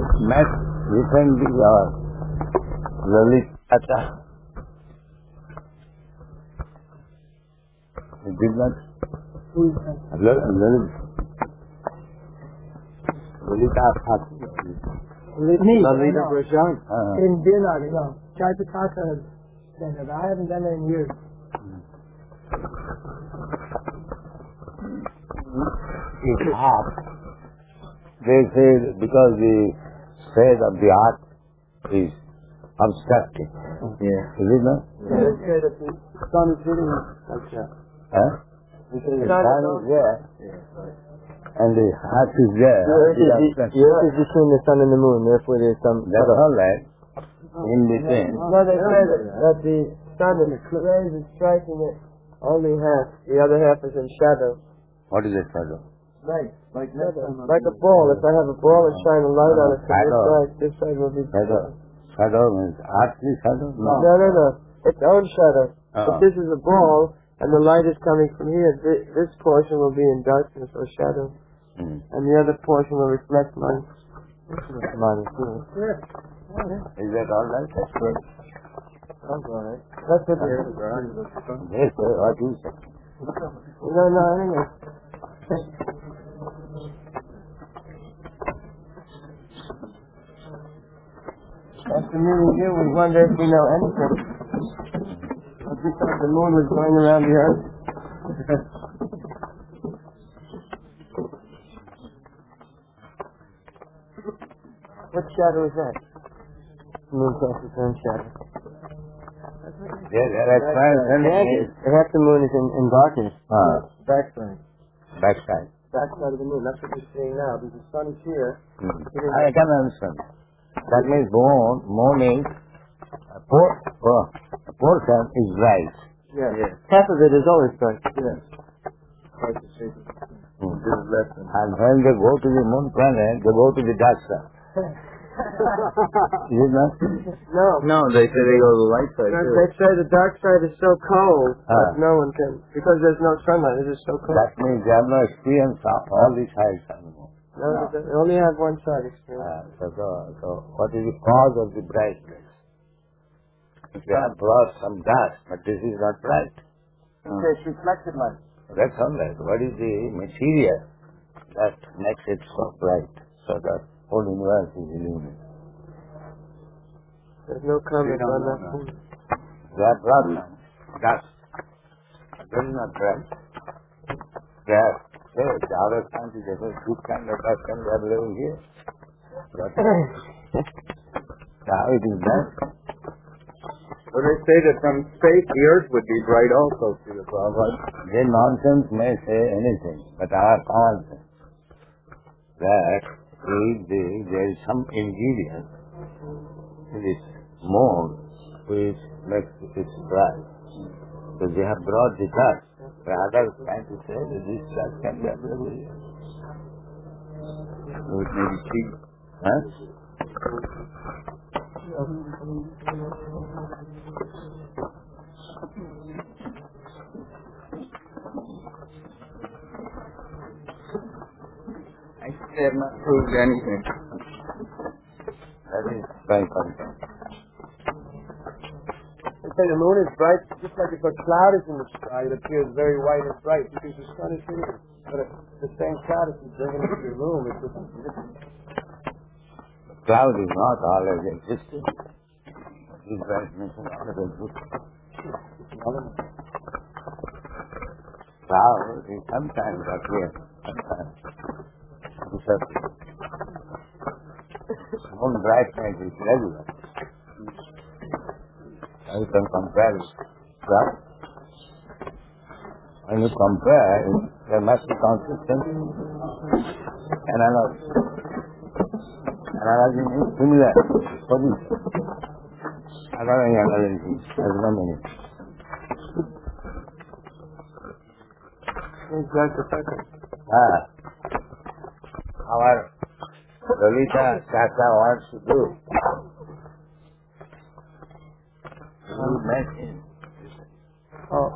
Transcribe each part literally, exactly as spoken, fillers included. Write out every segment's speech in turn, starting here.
met recently uh, Lalita. You did not? Who is that? Lalita. Lalita. Me. Lalita Prashant. Uh, In Dinard, you know. Chaitanya has done it. I haven't done it in years. It's art. They say because the state of the art is obstructed. Yeah. Is it not? Yeah. They say that the sun is hitting like that. Huh? They say The the sun is there Yeah, right. and the heart is there. The earth It is, obstructs. the earth is between the sun and the moon, therefore there's some... That's all right. In between. No, they say that, that the sun is rays is striking it only half. The other half is in shadow. What is a shadow? Right. Like that. Like a ball. If I have a ball and shine a light on it from this Shadow. side, this side will be... Shadow. Shadow means earthly shadow? No, no, no. Its own shadow. Uh-uh. If this is a ball and the light is coming from here, this, this portion will be in darkness or shadow, Mm. and the other portion will reflect light. Mine is here. Is that all right? That's good. That's all right. That's what it is. Yes, sir. What you say? No, no, anyway. After meeting you, we wonder if we know anything. But we thought the moon was going around the earth. What shadow is that? The moon casts its own shadow. Yes, that's fine. Half the moon is in, in darkness. Ah, Backside. backside. Backside of the moon. That's what you're seeing now. Because the sun is here. Mm. I can understand. That means moon, moon is a, por- uh, a portion is right. Yeah. yeah. Half of it is always bright. Yeah. Mm. And when they go to the moon planet, they go to the dark side. Is it not? No. No, they say they go to the light side They too. they say the dark side is so cold Ah. that no one can, because there's no sunlight, it is so cold. That means they have no experience of all the sides of the moon. No, they they only have one side experience. Uh, so, so, so, what is the cause of the brightness? They have brought some dust, but this is not bright. It's reflected light. That's all right. What is the material that makes it so bright, so that whole universe is illuminated? There's no comment on that. They have brought some dust. That is not bright. They have said the other countries have said this kind of dust can be available here. But how it is done? Well, they say that from space the Earth would be bright also, Srila Prabhupada. Their nonsense may say anything, but our common sense that if the, there is some ingredient in this mold which makes it bright. So they have brought the dust. The others trying to say that this dust can be available here. So it may be cheap. Huh? I think they have not proved anything. That is very funny. They say the moon is bright, just like if a cloud is in the sky, it appears very white and bright because the sun is here. But if the same cloud, if you bring it into your room, it doesn't exist. Cloud is not always existing. This brightness is always existing. Cloud is sometimes appear, sometimes disappear. Moon brightness is regular. You can compare it. Right? When you compare, there must be consistency. Analogy. Analogy means similar position. I don't know any analogy. There's no meaning. Exactly. Ah. Our Lalita Shastra wants to do. You met him. Oh.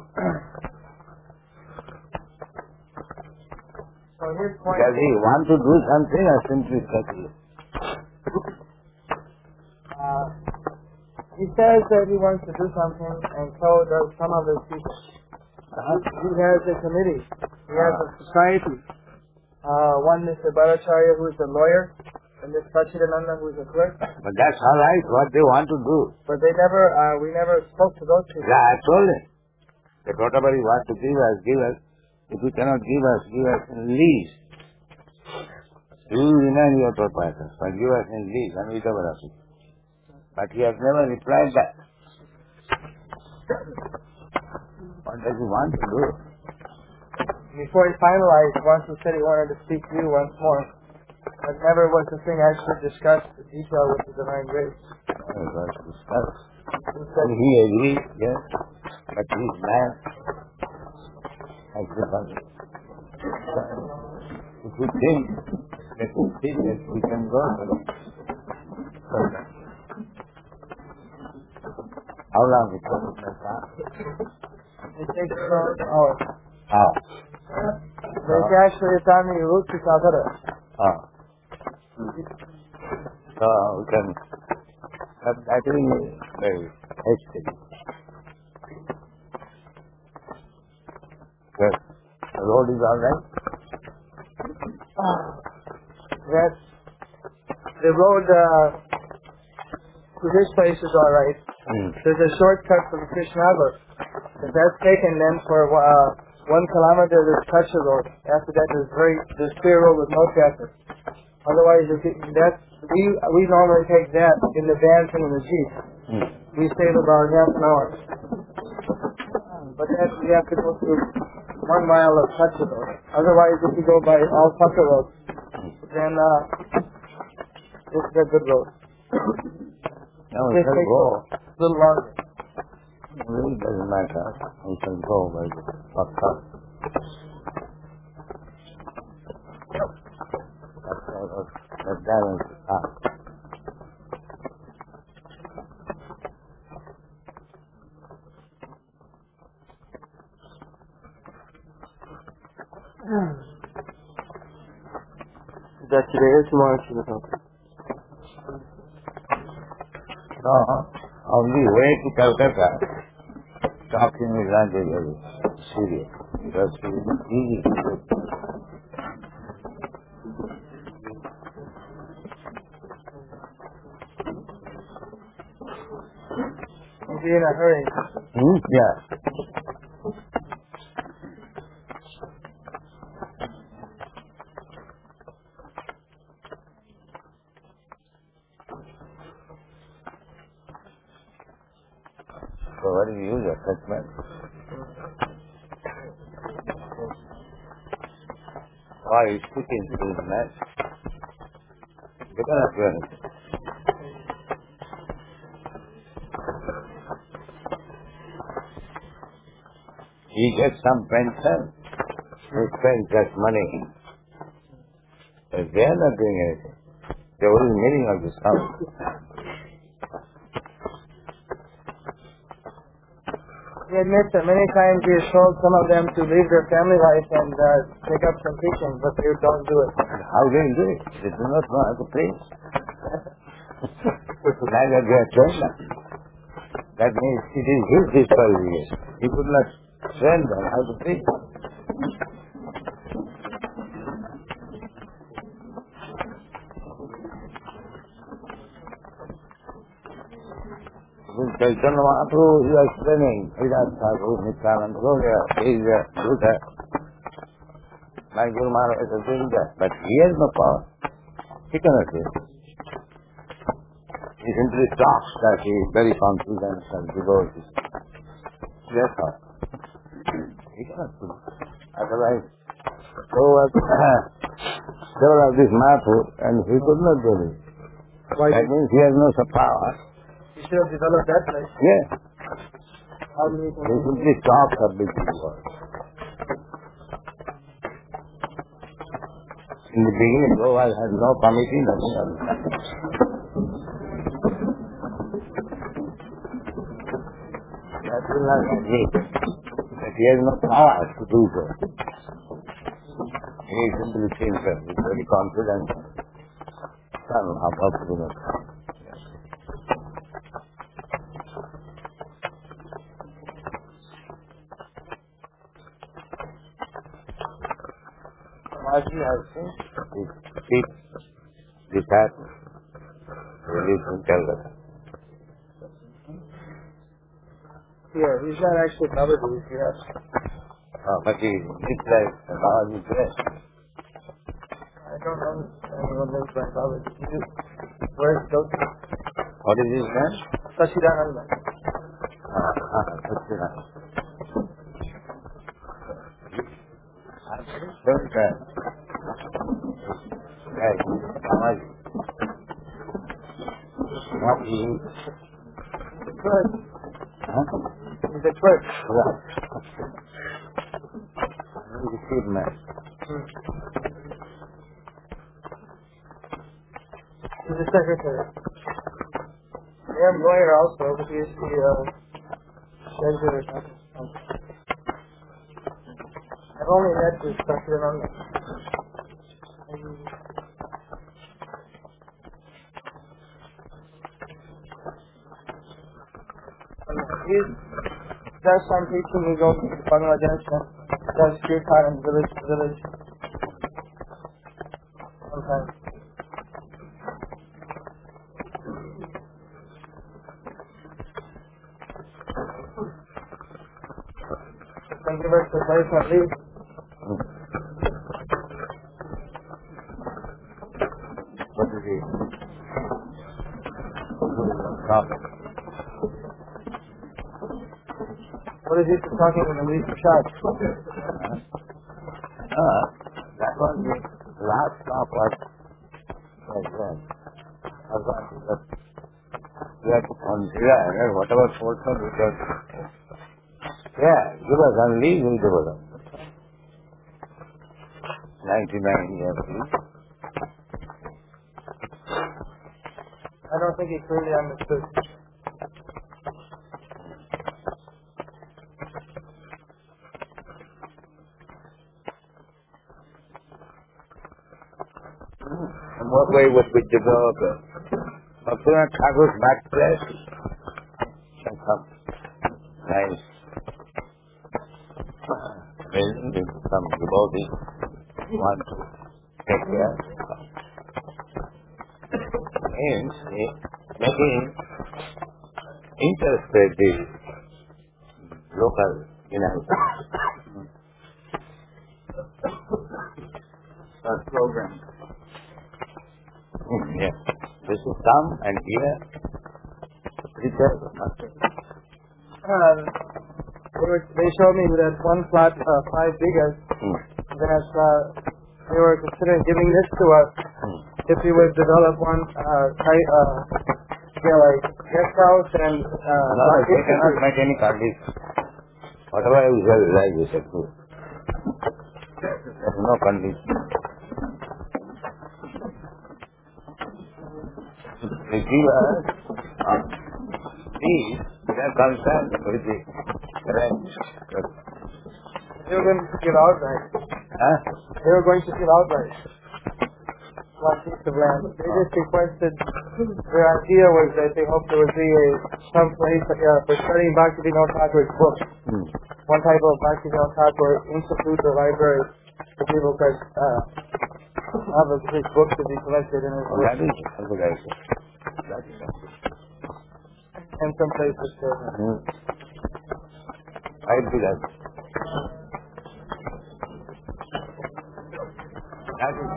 So his point Does he want to do something or simply settle it? Uh, he says that he wants to do something, and so does some of his people. Uh-huh. He has a committee. He has a society. Uh, one Mister Bhattacharya, who is a lawyer, and Miss Sachidananda, who is a clerk. But that's all right, what they want to do. But they never, uh, we never spoke to those people. Yeah, I told him that whatever you want to give us, give us. If you cannot give us, give us in lease. You remain your proprietor, but give us in lease and we cover us. But he has never replied that. What does he want to do? Before he finalized, once he said he wanted to speak to you once more, but never was the thing actually discussed in detail with the Divine Grace. It was discussed. He said, And he agreed, yes, but his man has decided. If we think, let us think that we can go further. How long it takes like that? it takes about an hour. How? But it's actually, it's on the route to Calcutta. Oh. So we can, but I think it's very hectic. Yes. The road is all right? That the road uh, to this place is all right. Mm. There's a shortcut from Krishnagar. If that's taken, then for uh, one kilometer there's Kacha road. After that there's very there's clear road with no traffic. Otherwise, if it, that's we we normally take that in the vans and in the jeep. Mm. We save about half an hour. But that we have to go through one mile of Kacha road. Otherwise, if you go by all Kacha road, then uh, it's a good road. No, we This can takes go. a little longer. It really doesn't matter. We can go by the shortcut. That's all of the balance is up. Is that today or tomorrow? No, on the way to Calcutta, talking is not very serious. Because it is easy to do. Be in a hurry. Hmm? Yeah. So what do you use assessment? Why is putting to the match? You cannot do anything. He gets some pension, he spends that money. But they are not doing anything. The whole meaning of this house. He admits that many times he has told some of them to leave their family life and uh, take up some teaching, but they don't do it. How do they do it? They do not know how to preach. Neither they are trained them. That means it is his disqualification. He could not train them how to preach. Chaitanya Mahaprabhu, he was explaining, Virat Thakur, Nityananda, he is a Buddha. My Guru Maharaj is doing that, but he has no power. He cannot do it. He simply talks that he is very confident and devotee. That's all. He cannot do it. Otherwise, so was several of this Mahaprabhu, and he could not do it. Why That means he has no power. you should have developed that place. Yes. How do you He simply talks of big people. In the beginning, Goa had no committee, nothing else. That will not exist. But he has no power to do so. He simply thinks that he's very confident. son of Bhaktivinoda Swami. Samaji has seen his feet disciple released in Calcutta. Yeah, he's not actually Babaji, yes. Uh, but he looks like Babaji dress. I don't know anyone lives by Babaji. He just wears those. What is his name? Sachidananda. Ah, ah, Sachidananda. Don't try. Right, Babaji. What he eats? Good. Huh? He's a clerk. Right. He's a good man. Hmm. He's a secretary. Yeah, I'm lawyer also, but he's the uh, treasurer or something. I've only met this Sachidananda. He does some teaching. He goes to Bangladesh and does kirtan in village to village. Sometimes. Can give us the place at least. What is he? Stop. What is he talking in the least shot? Ah, that was the last stop was like that. I got that. We had to consider whatever portion we got. Yeah, give us only, we'll give us. ninety-nine years, please. I don't think he clearly understood. In what way would we develop it? Bhaktivinoda Thakur's birthplace and some nice building with some devotees want to take care. Means making interested the local inhabitants. Our program. Yes. This is come and here prepare the master. Uh, they, were, they showed me that one plot, uh, five bigas, Hmm. that uh, they were considering giving this to us Hmm. if we would develop one uh, type, uh, yeah, like guest house and uh, No, they cannot make any condition. Whatever you say, right, you should do. There is no condition. They give us uh, these, they are concerned with the rent. they were going to give outright. Huh? They were going to give outright one piece of land. They just requested, their idea was that they hoped there would be a, some place uh, for studying Bhaktivinoda Thakur's books. Hmm. One type of Bhaktivinoda Thakur institute or library for people could uh, have his books to be collected in his Oh, books. that is a good idea. That is a good And some places to hmm. I do that. That is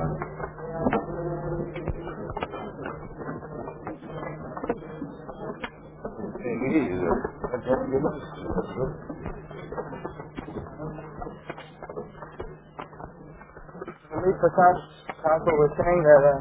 it is. But then, you know, Amit Prasad Thakur was saying that uh,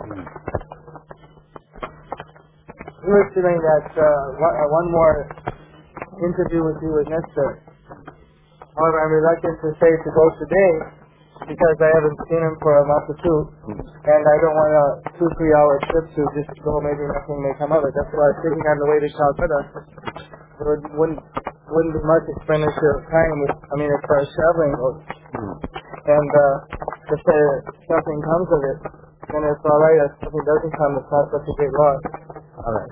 he was feeling that uh, one, uh, one more interview with you was necessary. However, I'm reluctant to say to go today because I haven't seen him for a month or two, and I don't want a two, three hour trip to just go, maybe nothing may come of it. That's why I was thinking on the way to Calcutta, there would, wouldn't, wouldn't be much expenditure of time, if, I mean, as far as traveling goes. hmm. And uh, if there, something comes of it, then it's alright. If something doesn't come, it's not such a great loss. Alright.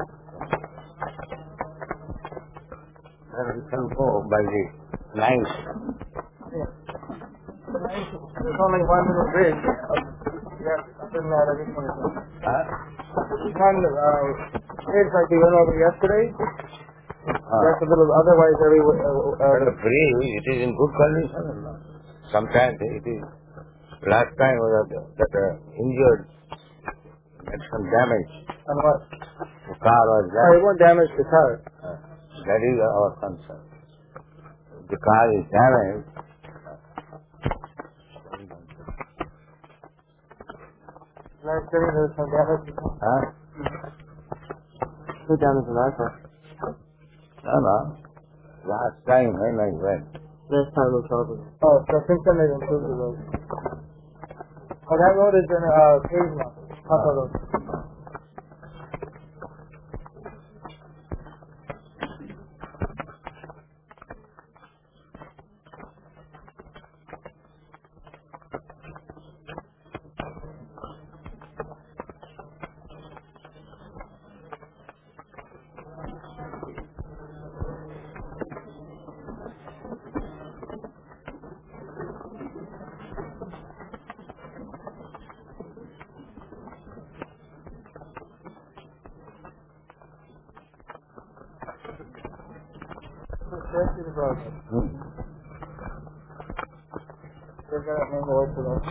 Then we can go by the ninth. Yeah. There's only one little bridge. Yeah, other than that, everything is good. Huh? There's one uh, bridge like we went over yesterday. Uh, That's a little, otherwise every... Uh, uh, but the bridge, it is in good condition or not? Sometimes it is. Last time was that, that uh, injured, had some damage. on what? The car was Oh, it damaged. won't damage the car. Uh, that is our concern. If the car is damaged, Last time there was some damage. huh? No damage in our car. No, no. Last time when I went, Last time was over. Oh, so since then they've improved the road. Oh, that road is in uh, paved now. Papa Road. Correct the road. hmm. They're gonna hang the work for that.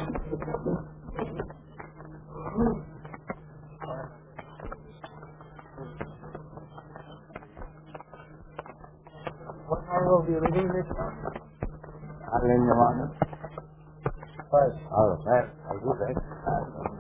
What time will be leaving this time? I'll in the morning. Five. All right, I'll do that.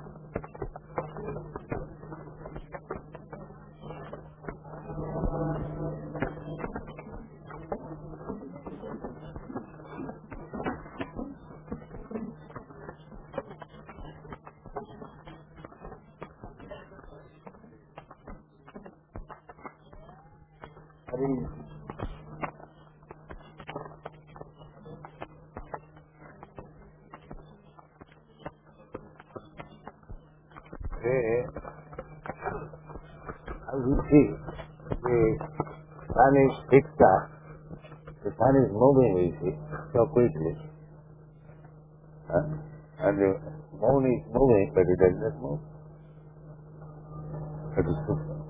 Hey, as you see, the sun is fixed up. The sun is moving, you see, so quickly. Huh? And the moon is moving, but it does not move. It is fixed up.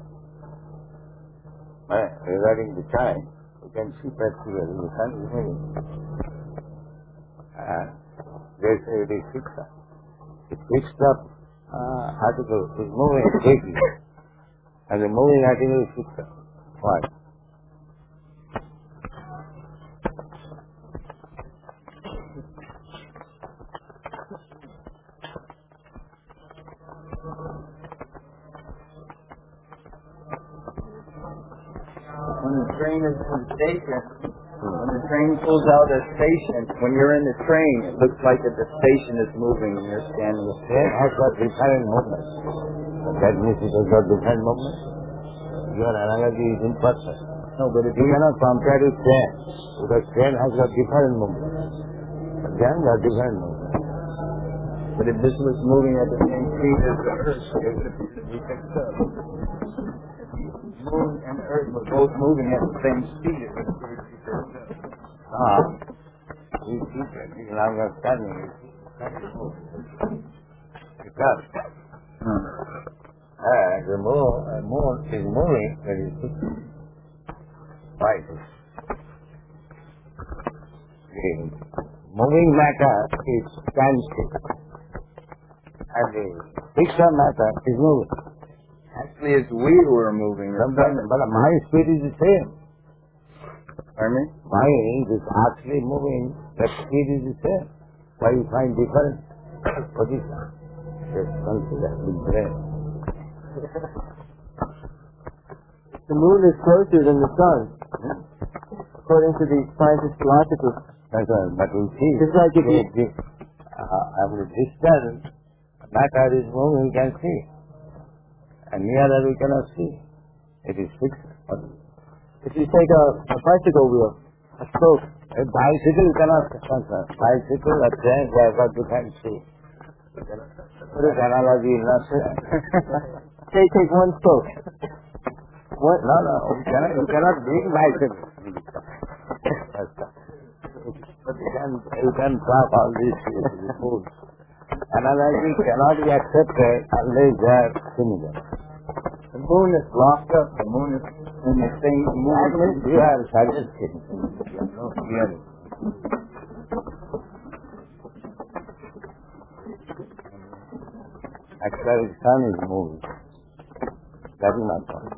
Uh, regarding the time, you can see practically the sun is moving. Uh, they say it is fixed up. It fixed up uh, article is moving quickly. And the moving article is fixed up. Why? When the train is in the station, when the train pulls out of the station, when you're in the train, it looks like that the station is moving and you're standing The train has got different movement. That means it has got different movement. Your analogy is imperfect. No, but if You you cannot compare with train, because train has got different movement. Train got different movement. but if this was moving at the same speed as the Earth, it would be fixed up. Moon and the Earth were both moving at the same speed. It would be fixed up. Ah, you see that, you can understand me, you see, that is moving. It does. Hmm. Uh, the moon, uh, moon is moving, but it's fixed. Why? The moving matter is standstill, and the fixed matter is moving. Actually, it's we who are moving. Sometimes, but my speed is the same. Pardon me? Mind is actually moving, that speed is the same. Why you find different position? Just consider the brain. The moon is closer than the sun, according to the scientists' philosophy. That's all. But we see, Just like if the, you- the, uh, at the distance, matter is moving, we can see. And nearer we cannot see. It is fixed. If you take a, a bicycle wheel, a spoke, A bicycle you cannot concern. Bicycle, a train, they have got different speed. This analogy is not fair. Say, take one spoke. What? No, no, you cannot, you cannot bring bicycle. But you can, you can talk all these foods. Analogy cannot be accepted unless they are similar. The moon is locked up. The moon is in the same moon. That means you are suggesting. You have no theory. Actually, the sun is moving. That is not all.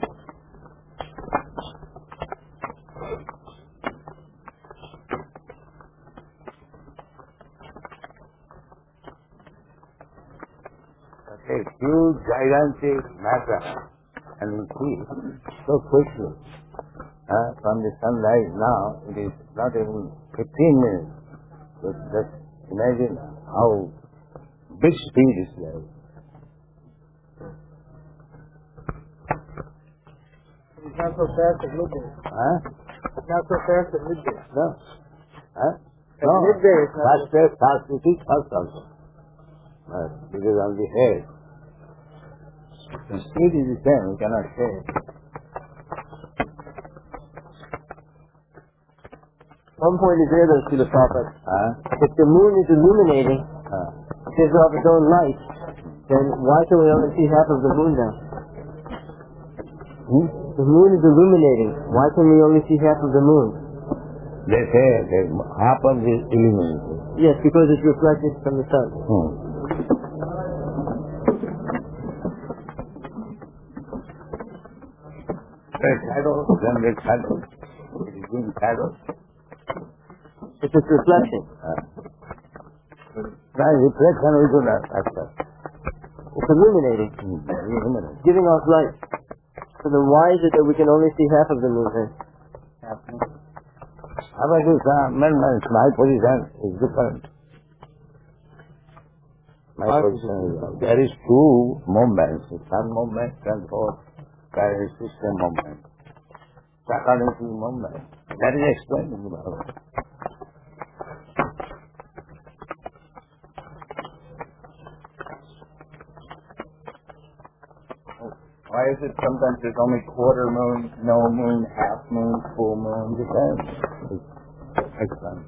Okay, huge, gigantic matter, and we see so quickly. Uh, from the sunrise now, it is not even fifteen minutes. So just imagine how big speed is there. It's not so fast at midday. Huh? It's not so fast at midday. No. Huh? At No. midday, it's not. Faster, fast to see fast also. But it is on the head. The speed is the same, you cannot say. One point is there, though, Srila Prabhupada. Huh? If the moon is illuminating, Uh, gives off its own light, then why can we only see half of the moon now? hmm? The moon is illuminating. Why can we only see half of the moon? They say that half of the illuminated. Yes, because it's reflected from the sun. Hmm. The shadow, then the shadow. It is in shadow. It's its reflection. Uh, now reflection we do not accept. It's illuminating, Hmm. Illuminated. giving off light. So then why is it that we can only see half of the moon then? How about this uh, amendments? My position is different. My Our position is there is two movements, sun movement and fourth there is system movement. According to the movement. That is explained in the Bible. Why is it sometimes there's only quarter moon, no moon, half moon, full moon? Depends. It's explained.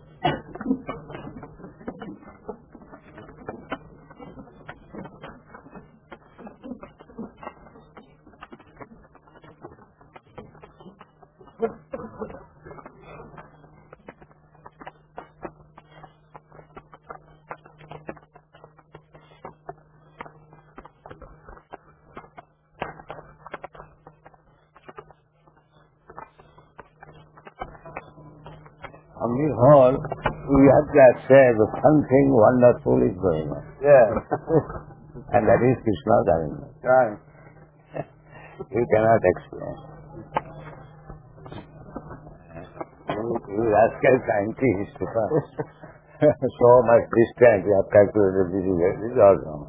On the whole, we have to say that something wonderful is going on. Yeah. And that is Krishna's arrangement. Right. You cannot explain. You, you ask a scientist to come. So much distance you have calculated this is this is all wrong.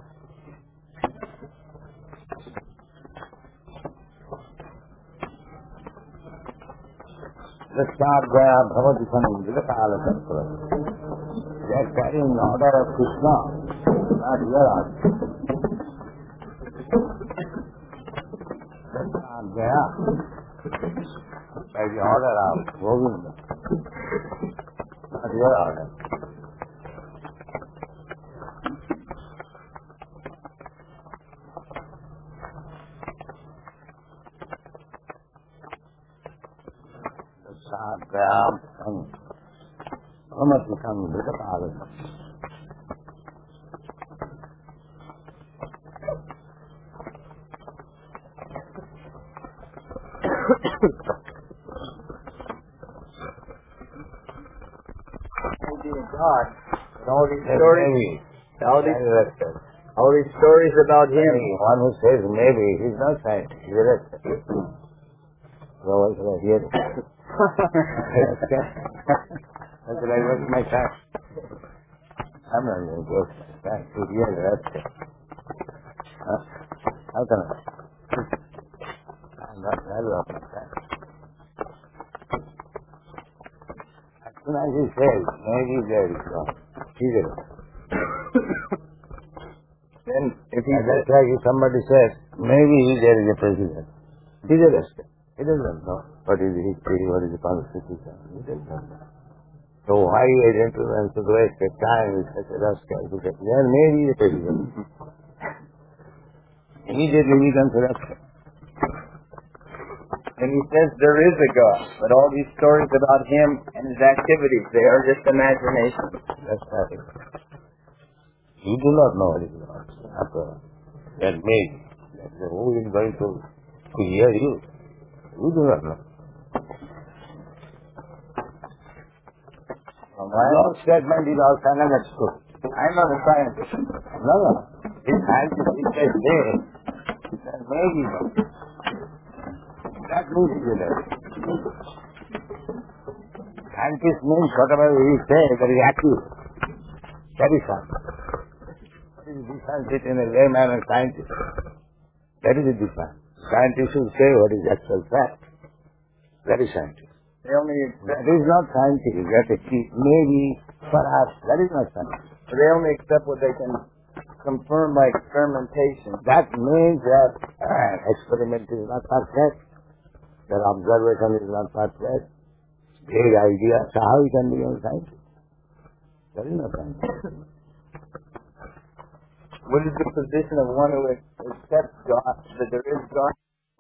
The Sadhya Bhavati Samindra Kala Sarkara. They are carrying the order of Krishna, not your order. The Sadhya, by the order of Govinda, not your order. Sadhya Bhavati Samindra Kala Sarkara. God, and all these Yes, stories, maybe. all these, Director. all these stories about him. Maybe. One who says maybe, he's not scientist, he's a director. So why should I hear it? Okay. How should I waste my time? I'm not going to waste my time to hear the director. Huh? How can I? I'm not value of my time. As soon as he says, maybe there is God, he's a director. And that's like if somebody says, maybe there is a president. He's a rascal. He doesn't know what is the history, what is the constitution. He doesn't know. So why a gentleman should waste a time with such a rascal to get there? Maybe he's a president. Immediately he becomes a rascal. And he says there is a God, but all these stories about him and his activities, they are just imagination. That's right. You do not know what is God. After that maybe. That who is going to hear you? You do not know. Your statement is also another school. I'm not a scientist. No, no. This scientific says they, that maybe not. That means you know. Scientist means whatever he says, that is accurate. That is science. What is the difference between a layman and scientist? That is the difference. Scientists should say what is actual fact. That is scientific. They only That is not scientific. That is maybe, perhaps, that is not scientific. they only accept what they can confirm by experimentation. That means that uh, experiment is not perfect, that observation is not perfect, vague idea. So how you can become scientist? That is not scientific. What is the position of one who accepts God, that there is God?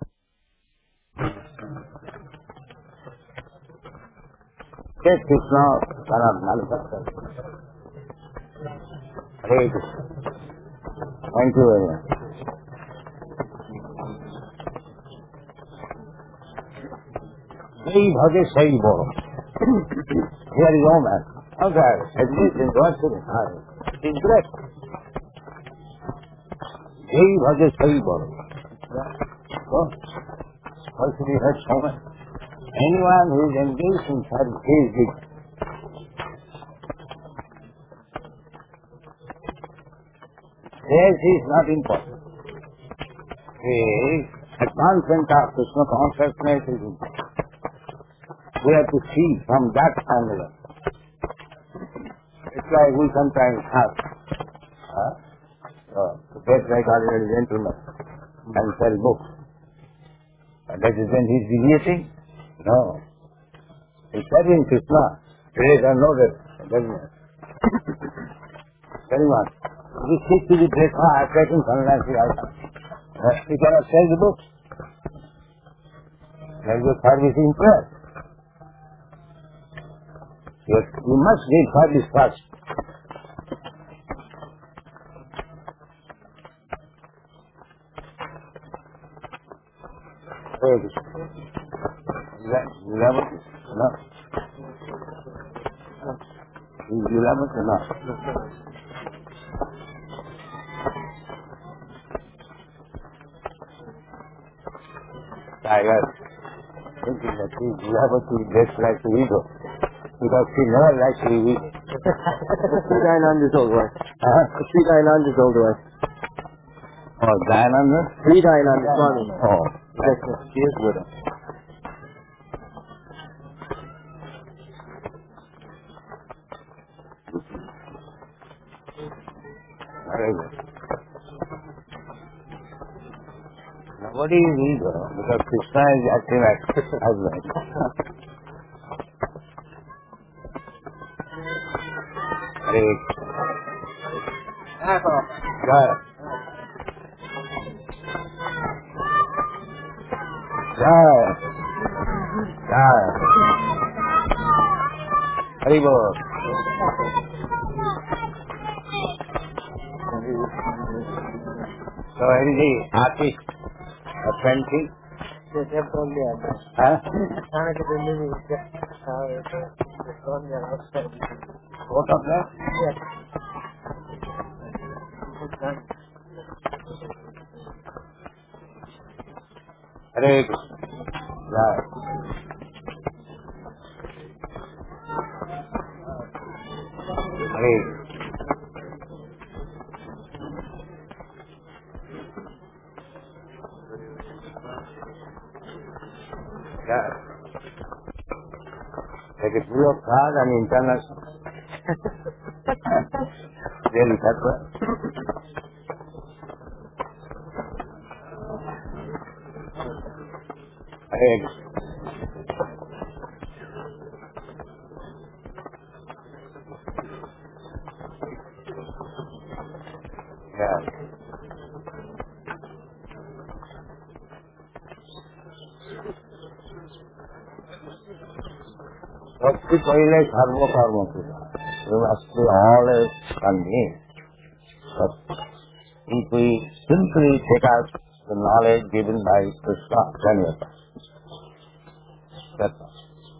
Yes, Krishna, son of manifestation. Hare Krishna. Thank you very much. Sai bhaje sai boro. Here is Oman. Okay, at least in one second. It is great. Sai bhaje sai boro. So, why should you hurt so much? Anyone who is engaged in service is big. This is not important. This advancement of Krishna consciousness is important. We have to see from that angle. It's like we sometimes have huh? uh, to get like ordinary gentlemen and sell books. And that is when he is deviating? No. He's serving Krishna. Praise and no rest. Doesn't it? Very much. We stick to the breakfast, taking sannyasi items. We cannot sell the books. There is a service interest. Yes, you must give service first. Praise. You love it? No. You love it or not? Tiger, thinking that she love it, she just likes to eat it. Because she never likes to eat it. Sri Dayananda is old wife. Huh? Sri Dayananda is old wife. Oh, Dayananda? Sri Dayananda Swami. Oh, That's it. she is with him. Very good. Nobody is ego because Krishna is acting as husband. Hare Jai. Jai. Jai. Hare Bol. So here is the artist apprentice. Yes, they have told me that. Huh? Thane ke Delhi mein they told me outside. Both of them? Yes. Hare Krishna. Jai. Hare. Jai. Take it free of charge and international. Really, that's right. egg. Yeah. Bhakti koile sarva karma pura. You must be always convinced that if we simply take out the knowledge given by Krishna, then we are done. That's all.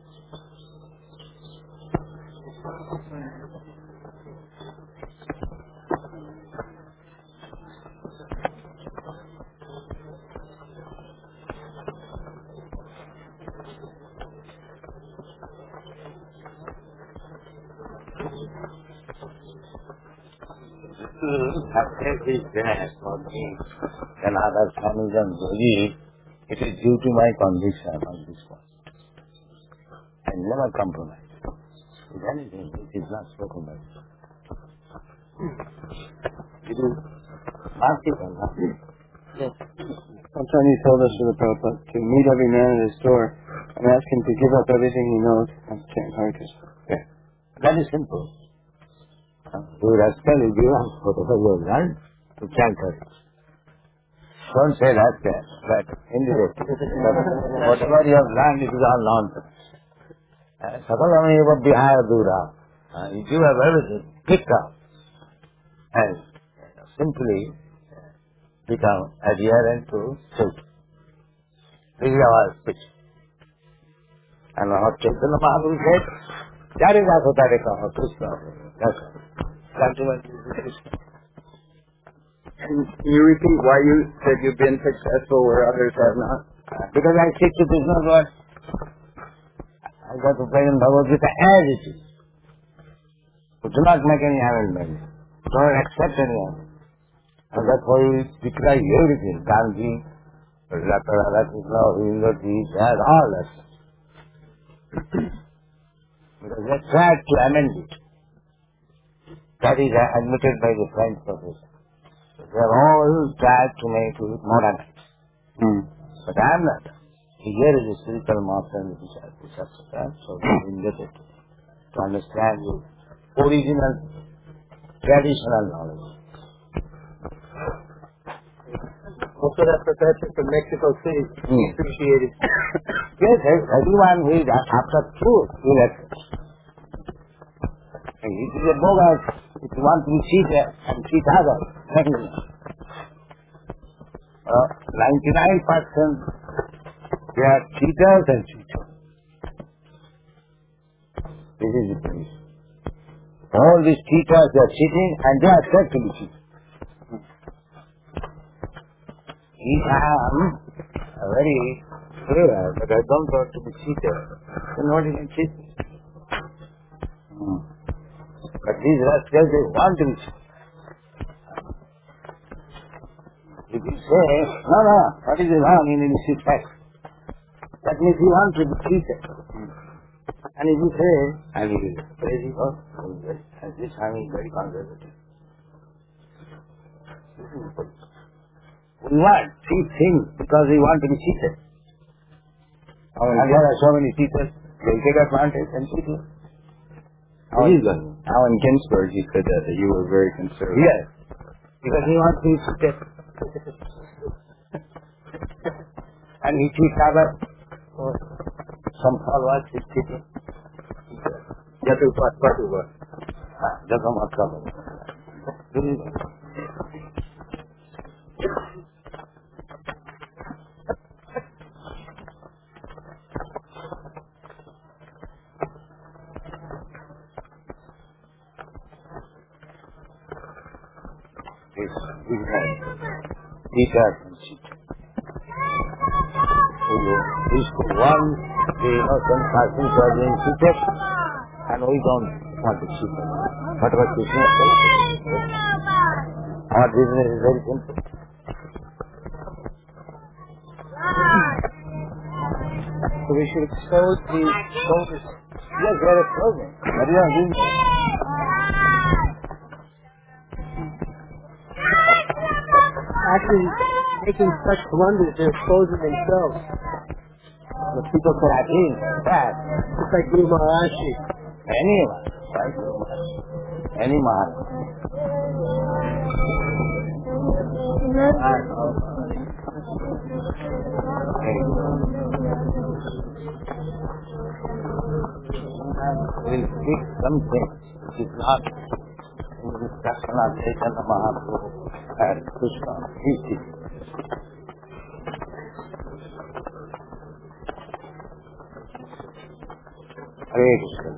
Success is there for me and other Swamis and Yogi. It is due to my conviction on this point. I never compromise with anything which is not spoken by me. It is practical, not me. Yes. One time he told us, Srila Prabhupada, to meet every man at his door and ask him to give up everything he knows and chant Hare Krishna. Yeah. That is simple. You rascal, you give up whatever you have learned to chant Hare. Don't say rascal, but indirectly. Whatever you have learned, it is all nonsense. Sakalam eva bihaya dura. You give up everything, pick up, and simply become adherent to truth. This is our speech. And what Chaitanya Mahaprabhu said, Jari Raso Tare Kaho Krishna. That's all. Ultimately, Krishna. And can you repeat why you said you've been successful where others have not? Because I stick to Krishna's word. I got to present Bhagavad Gita as it is. So do not make any amendment. Don't accept any amendment. And that's why we decry everything. Gandhi, Radha Krishna, Vindati, all that. Because they tried to amend it. That is admitted by the French professor. They have all tried to make it modernized. Hmm. But I am not. Here is a spiritual master and disciple, so we are indebted to understand the original, traditional knowledge. Also that professor from Mexico City, he Hmm. appreciated. Yes, yes, everyone who is after truth will accept. And it is a bogus if you want to be cheated and cheat others. uh, ninety-nine percent they are cheaters and cheaters. This is the case. All these cheaters, they are cheating and they are said to be cheating. If I am very clear that I don't want to be cheated, then what is it cheating? Hmm. But these rascals, they want to be cheated. If you say, no, no, what is wrong in this respect? That means you want to be cheated. And if you say, I will be crazy, oh, and this time is very conservative. We want cheap things because we want to be cheated. Oh, and there are so many cheaters, they take advantage and cheat you. Alan, Alan Ginsberg, he said that, that you were very conservative. Yes, because he wants to be cheated. And he cheats others. Some followers is cheating. Yatu Patuva. That's not much trouble. This is right. Cheaters and cheaters. This one, the innocent persons are being cheated, and we don't want to cheat them. What about business? Our business is very simple. So we should expose the soldiers. Yes, they are exposing. But you are doing that. Actually, making such blunders, they're exposing themselves. The people could That is that. It's like Guru Maharaji. Anyone, right? Any Maharaj. We'll speak something which is not in the discussion of Chaitanya Mahaprabhu and Krishna. He is. Hare Krishna.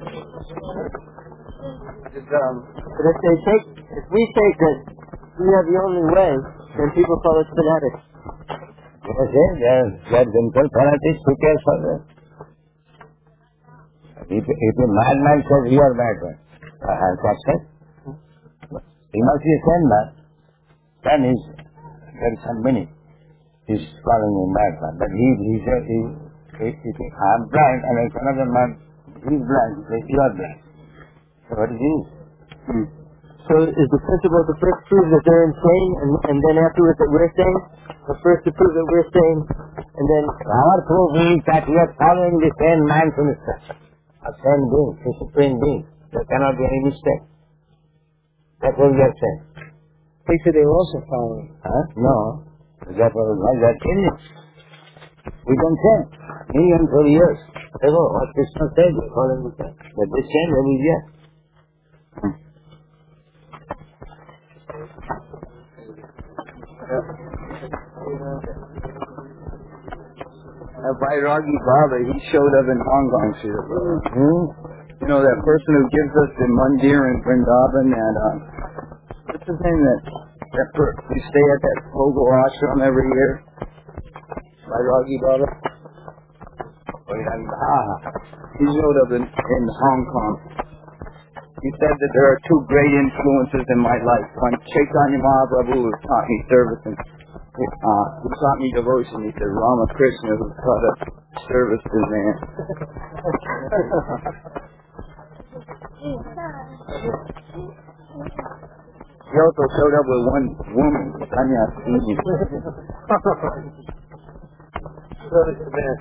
Um, but if they take, if we take that we are the only way, then people call us fanatics. Yes, yes, they are, they are themselves fanatics. Who cares for that? If, if a madman says you are madman, I have success. He must be a sane man. Then he's, there is some meaning. He's calling me madman. But he, he says, he, he, he, he, I am blind, and if another man, he's blind, he says you are blind. So what is he? Hmm. So is the principle to first prove that they're insane, and, and then afterwards that we're sane? Or first to prove that we're sane, and then... Our proof is that we are following the same man's instruction. A same being, a supreme being. There cannot be any mistake. That's what we are saying. They said they were also following. Huh? No. Therefore, they are changing. We can change. Millions of years ago, what Krishna said, we follow the same. But they change every year. Uh, Vairagi Baba, he showed up in Hong Kong, too. Hmm? You know, that person who gives us the mandir in Vrindavan, and, uh, what's his name, that, that per- we stay at that Pogo ashram every year? Vairagi Baba? Ah, He showed up in, in Hong Kong. He said that there are two great influences in my life. One, Chaitanya Mahaprabhu, who taught me service, and uh, who taught me devotion. He said Ramakrishna, who taught us service to man. He also showed up with one woman, Tanya Sini. Service to man.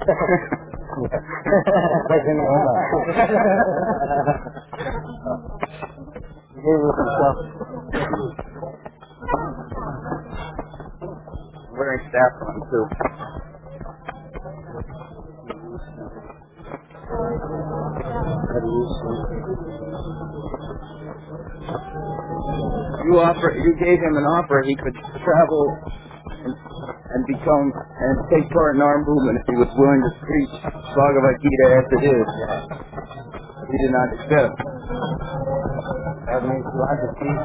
He gave us himself. Wearing saffron, too. You offer, you gave him an offer. He could travel and, and become and take part in our movement if he was willing to preach Bhagavad Gita as it is. He did not accept. that means you want to see.